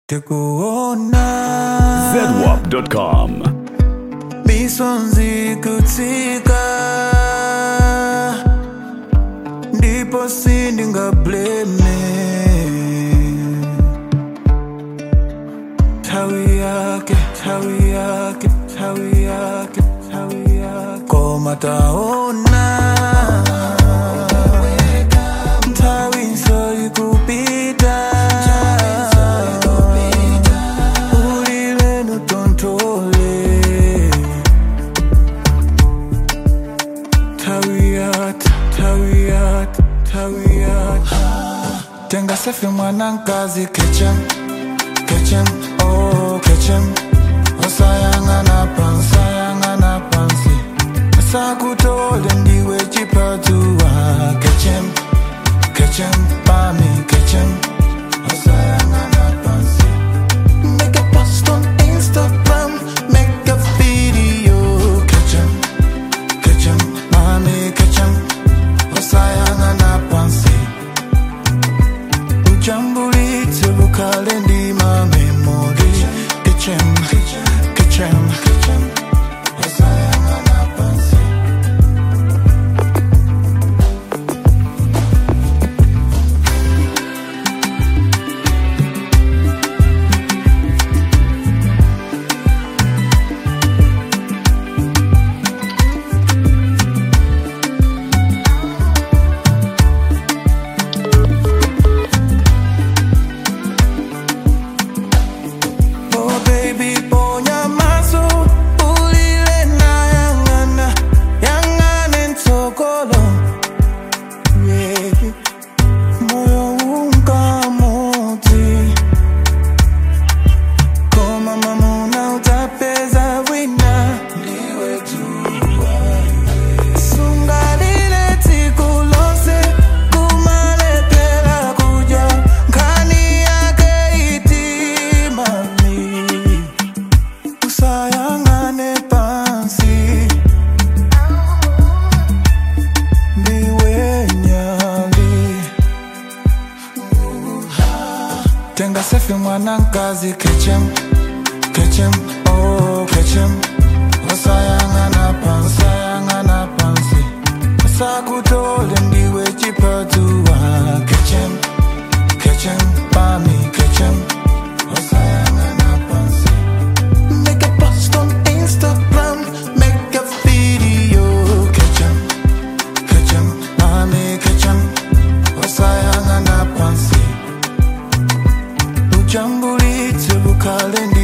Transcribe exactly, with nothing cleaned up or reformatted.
Tekuona zedwap dot com. Misonzi kutika ndipo sindinga blame tawi yake tawi yake tawi yake tawi yake koma taona tawi nsoi kupita ulilenu tontole tawiyat tawiyat tawiyat tenga safi mwanankazi kechem kechem oh kechem osayanga na pansi sayanga na pansi asakutole ndiwe chipatuwa kechem kechem mami kechem osayanga na pansi make a post on Instagram make a video kechem kechem mami kechem osayanga na pansi ujambulitse bukale ndi ma memory kechem kechem osayanga na pansi tenga safi mwanankazi kechem kechem oh kechem osayanga na pansi sayanga na pansi asakutole ndiwe chipatuwa kechem kechem mami kechem osayanga na pansi make a post on Instagram make a video kechem kechem mami kechem osayanga na pansi ujambulitse bukale